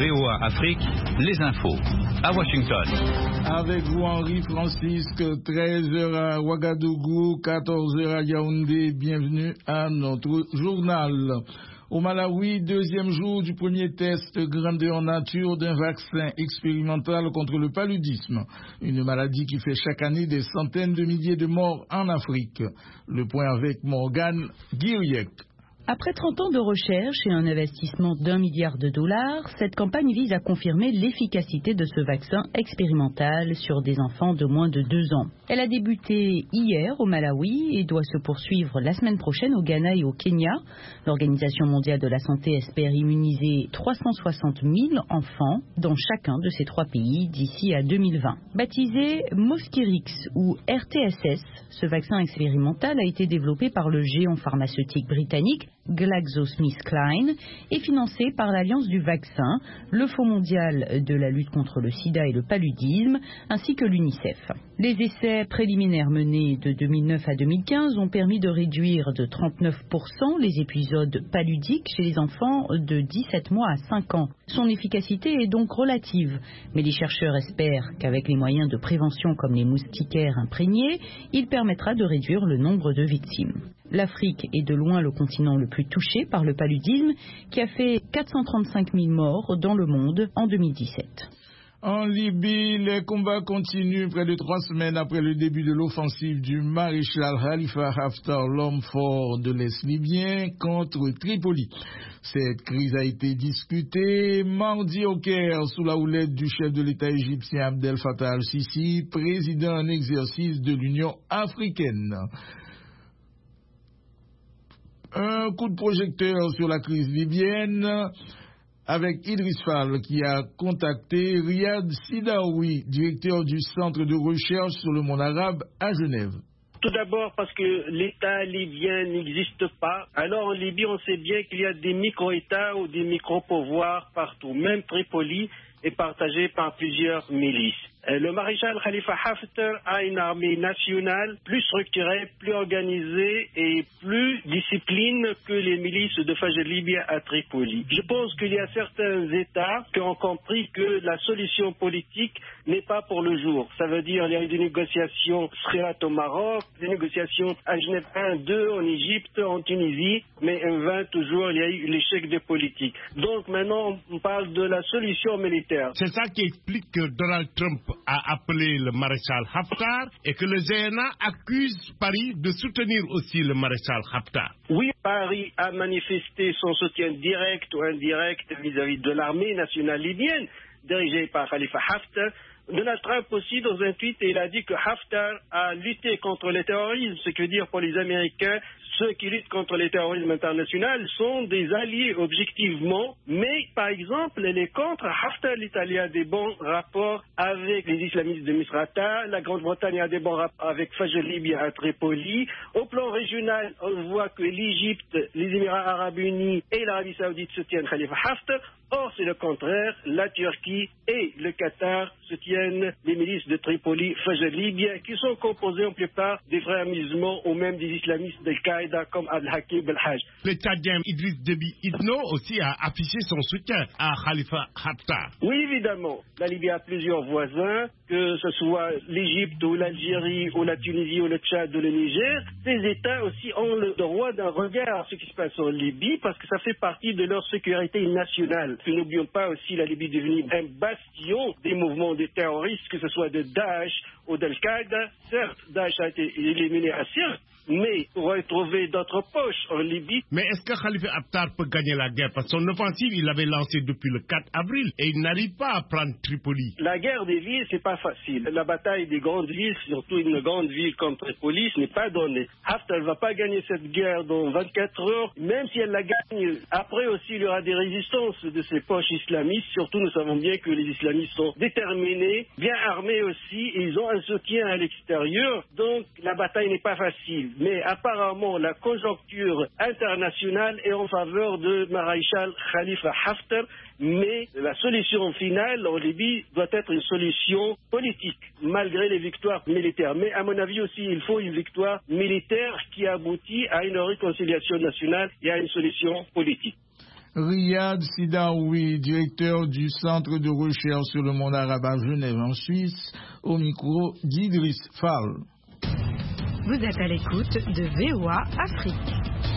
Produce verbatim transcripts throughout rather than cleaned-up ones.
V O A Afrique, les infos. À Washington. Avec vous, Henri Francisque, treize heures à Ouagadougou, quatorze heures à Yaoundé. Bienvenue à notre journal. Au Malawi, deuxième jour du premier test grandeur nature d'un vaccin expérimental contre le paludisme, une maladie qui fait chaque année des centaines de milliers de morts en Afrique. Le point avec Morgane Guiriec. Après trente ans de recherche et un investissement d'un milliard de dollars, cette campagne vise à confirmer l'efficacité de ce vaccin expérimental sur des enfants de moins de deux ans. Elle a débuté hier au Malawi et doit se poursuivre la semaine prochaine au Ghana et au Kenya. L'Organisation mondiale de la santé espère immuniser trois cent soixante mille enfants dans chacun de ces trois pays d'ici à deux mille vingt. Baptisé Mosquirix ou R T S S, ce vaccin expérimental a été développé par le géant pharmaceutique britannique GlaxoSmithKline et financé par l'Alliance du vaccin, le Fonds mondial de la lutte contre le sida et le paludisme, ainsi que l'UNICEF. Les essais préliminaires menés de deux mille neuf à deux mille quinze ont permis de réduire de trente-neuf pour cent les épisodes paludiques chez les enfants de dix-sept mois à cinq ans. Son efficacité est donc relative, mais les chercheurs espèrent qu'avec les moyens de prévention comme les moustiquaires imprégnés, il permettra de réduire le nombre de victimes. L'Afrique est de loin le continent le plus touché par le paludisme, qui a fait quatre cent trente-cinq mille morts dans le monde en deux mille dix-sept. En Libye, les combats continuent près de trois semaines après le début de l'offensive du maréchal Khalifa Haftar, l'homme fort de l'Est libyen, contre Tripoli. Cette crise a été discutée mardi au Caire sous la houlette du chef de l'État égyptien Abdel Fattah al-Sisi, président en exercice de l'Union africaine. Un coup de projecteur sur la crise libyenne avec Idriss Fall qui a contacté Riyad Sidaoui, directeur du Centre de recherche sur le monde arabe à Genève. Tout d'abord parce que l'État libyen n'existe pas. Alors en Libye, on sait bien qu'il y a des micro-États ou des micro-pouvoirs partout. Même Tripoli est partagé par plusieurs milices. Le maréchal Khalifa Haftar a une armée nationale plus structurée, plus organisée et plus disciplinée que les milices de Fajr libyen à Tripoli. Je pense qu'il y a certains États qui ont compris que la solution politique n'est pas pour le jour. Ça veut dire qu'il y a eu des négociations Srirat au Maroc, des négociations à Genève un, deux, en Égypte, en Tunisie, mais en vain toujours, il y a eu l'échec des politiques. Donc maintenant, on parle de la solution militaire. C'est ça qui explique que Donald Trump a appelé le maréchal Haftar et que le G N A accuse Paris de soutenir aussi le maréchal Haftar. Oui, Paris a manifesté son soutien direct ou indirect vis-à-vis de l'armée nationale libyenne dirigée par Khalifa Haftar. Donald Trump aussi, dans un tweet, il a dit que Haftar a lutté contre le terrorisme, ce qui veut dire pour les Américains, ceux qui luttent contre le terrorisme international sont des alliés objectivement, mais par exemple, les contre Haftar, l'Italie a des bons rapports avec les islamistes de Misrata, la Grande-Bretagne a des bons rapports avec Fajr libyen à Tripoli. Au plan régional, on voit que l'Égypte, les Émirats arabes unis et l'Arabie saoudite soutiennent Khalifa Haftar. Or, c'est le contraire, la Turquie et le Qatar soutiennent les milices de Tripoli, Fajr libyen, qui sont composées en plupart des frères musulmans ou même des islamistes d'Al-Qaïda comme Al-Hakim Al-Hajj. Le Tchadien Idriss Déby Itno aussi a affiché son soutien à Khalifa Haftar. Oui, évidemment. La Libye a plusieurs voisins, que ce soit l'Égypte ou l'Algérie ou la Tunisie ou le Tchad ou le Niger. Ces États aussi ont le droit d'un regard à ce qui se passe en Libye parce que ça fait partie de leur sécurité nationale. N'oublions pas aussi la Libye devenue un bastion des mouvements de terroristes, que ce soit de Daesh ou d'Al-Qaïda. Certes, Daesh a été éliminé à Sirte, mais on va trouver d'autres poches en Libye. Mais est-ce que Khalifa Haftar peut gagner la guerre? Parce que son offensive, il l'avait lancée depuis le quatre avril et il n'arrive pas à prendre Tripoli. La guerre des villes, c'est pas facile. La bataille des grandes villes, surtout une grande ville comme Tripoli, ce n'est pas donné. Haftar ne va pas gagner cette guerre dans vingt-quatre heures, même si elle la gagne. Après aussi, il y aura des résistances de ces poches islamistes. Surtout, nous savons bien que les islamistes sont déterminés, bien armés aussi, et ils ont un soutien à l'extérieur. Donc, la bataille n'est pas facile. Mais apparemment, la conjoncture internationale est en faveur de maréchal Khalifa Haftar, mais la solution finale en Libye doit être une solution politique, malgré les victoires militaires. Mais à mon avis aussi, il faut une victoire militaire qui aboutit à une réconciliation nationale et à une solution politique. Riyad Sidaoui, directeur du Centre de recherche sur le monde arabe à Genève en Suisse, au micro d'Idriss Fall. Vous êtes à l'écoute de V O A Afrique.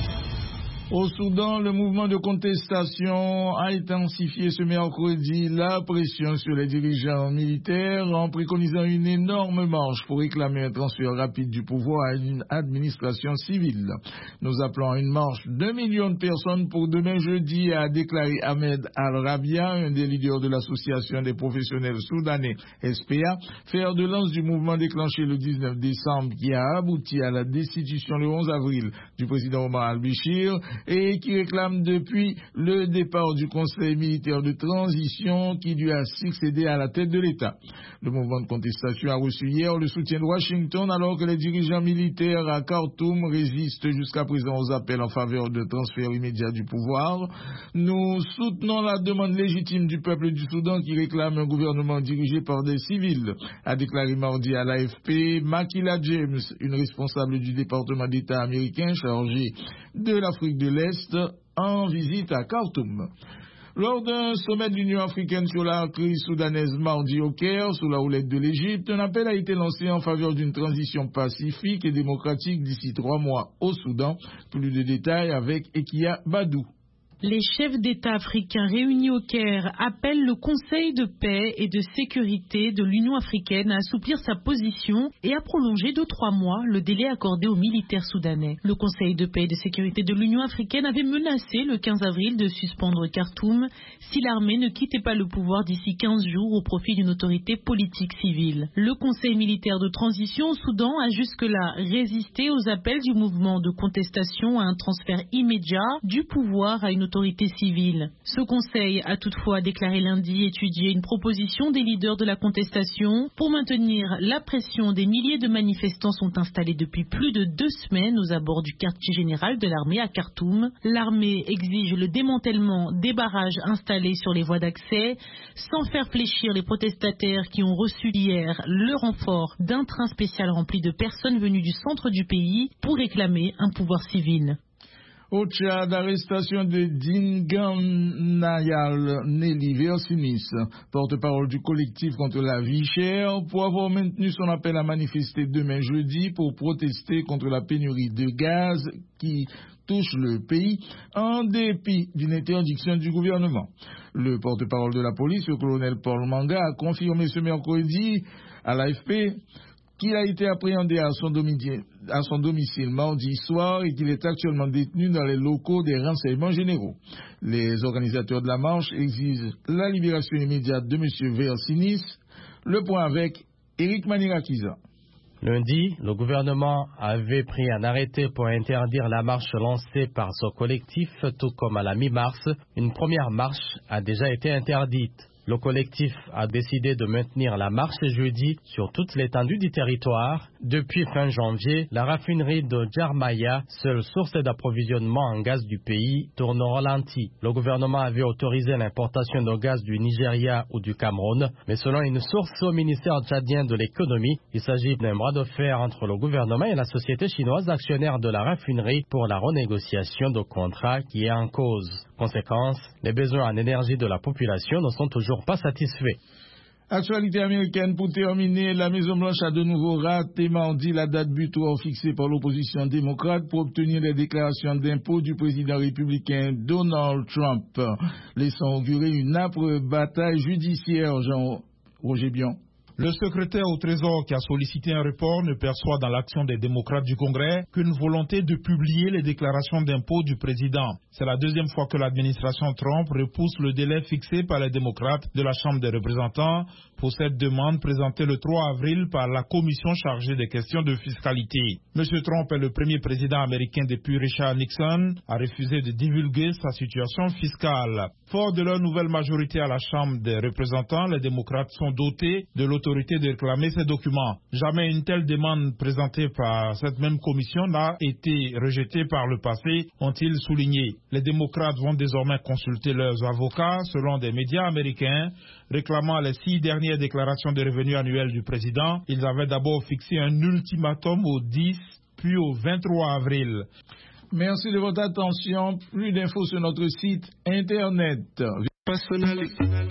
Au Soudan, le mouvement de contestation a intensifié ce mercredi la pression sur les dirigeants militaires en préconisant une énorme marche pour réclamer un transfert rapide du pouvoir à une administration civile. Nous appelons à une marche d'un million de personnes pour demain jeudi, a déclaré Ahmed Al-Rabia, un des leaders de l'association des professionnels soudanais S P A, fer de lance du mouvement déclenché le dix-neuf décembre qui a abouti à la destitution le onze avril du président Omar al-Béchir et qui réclame depuis le départ du Conseil militaire de transition qui lui a succédé à la tête de l'État. Le mouvement de contestation a reçu hier le soutien de Washington alors que les dirigeants militaires à Khartoum résistent jusqu'à présent aux appels en faveur de transfert immédiat du pouvoir. Nous soutenons la demande légitime du peuple du Soudan qui réclame un gouvernement dirigé par des civils, a déclaré mardi à l'A F P Makila James, une responsable du département d'État américain chargée de l'Afrique de l'Est en visite à Khartoum. Lors d'un sommet de l'Union africaine sur la crise soudanaise mardi au Caire, sous la houlette de l'Égypte, un appel a été lancé en faveur d'une transition pacifique et démocratique d'ici trois mois au Soudan. Plus de détails avec Ekia Badou. Les chefs d'État africains réunis au Caire appellent le Conseil de paix et de sécurité de l'Union africaine à assouplir sa position et à prolonger de trois mois le délai accordé aux militaires soudanais. Le Conseil de paix et de sécurité de l'Union africaine avait menacé le quinze avril de suspendre Khartoum si l'armée ne quittait pas le pouvoir d'ici quinze jours au profit d'une autorité politique civile. Le Conseil militaire de transition au Soudan a jusque-là résisté aux appels du mouvement de contestation à un transfert immédiat du pouvoir à une autorité civile. Ce conseil a toutefois déclaré lundi étudier une proposition des leaders de la contestation pour maintenir la pression. Des milliers de manifestants sont installés depuis plus de deux semaines aux abords du quartier général de l'armée à Khartoum. L'armée exige le démantèlement des barrages installés sur les voies d'accès sans faire fléchir les protestataires qui ont reçu hier le renfort d'un train spécial rempli de personnes venues du centre du pays pour réclamer un pouvoir civil. Au Tchad, arrestation de Dinganayal Nelly Versinis, porte-parole du collectif contre la vie chère, pour avoir maintenu son appel à manifester demain jeudi pour protester contre la pénurie de gaz qui touche le pays en dépit d'une interdiction du gouvernement. Le porte-parole de la police, le colonel Paul Manga, a confirmé ce mercredi à l'A F P qu'il a été appréhendé à son domicile, à son domicile mardi soir et qu'il est actuellement détenu dans les locaux des renseignements généraux. Les organisateurs de la marche exigent la libération immédiate de M. Versinis. Le point avec Eric Manirakiza. Lundi, le gouvernement avait pris un arrêté pour interdire la marche lancée par ce collectif, tout comme à la mi-mars, une première marche a déjà été interdite. Le collectif a décidé de maintenir la marche jeudi sur toute l'étendue du territoire. Depuis fin janvier, la raffinerie de Djarmaya, seule source d'approvisionnement en gaz du pays, tourne au ralenti. Le gouvernement avait autorisé l'importation de gaz du Nigeria ou du Cameroun, mais selon une source au ministère tchadien de l'économie, il s'agit d'un bras de fer entre le gouvernement et la société chinoise actionnaire de la raffinerie pour la renégociation de contrats qui est en cause. Conséquence, les besoins en énergie de la population ne sont toujours pas satisfaits. Actualité américaine pour terminer, la Maison-Blanche a de nouveau raté mardi la date butoir fixée par l'opposition démocrate pour obtenir les déclarations d'impôts du président républicain Donald Trump, laissant augurer une âpre bataille judiciaire. Jean-Roger Bion. Le secrétaire au Trésor qui a sollicité un report ne perçoit dans l'action des démocrates du Congrès qu'une volonté de publier les déclarations d'impôts du président. C'est la deuxième fois que l'administration Trump repousse le délai fixé par les démocrates de la Chambre des représentants pour cette demande présentée le trois avril par la commission chargée des questions de fiscalité. M. Trump est le premier président américain depuis Richard Nixon à refuser de divulguer sa situation fiscale. Fort de leur nouvelle majorité à la Chambre des représentants, les démocrates sont dotés de l'autorité de réclamer ces documents. Jamais une telle demande présentée par cette même commission n'a été rejetée par le passé, ont-ils souligné. Les démocrates vont désormais consulter leurs avocats, selon des médias américains, réclamant les six dernières déclarations de revenus annuels du président. Ils avaient d'abord fixé un ultimatum au dix, puis au vingt-trois avril. Merci de votre attention. Plus d'infos sur notre site internet.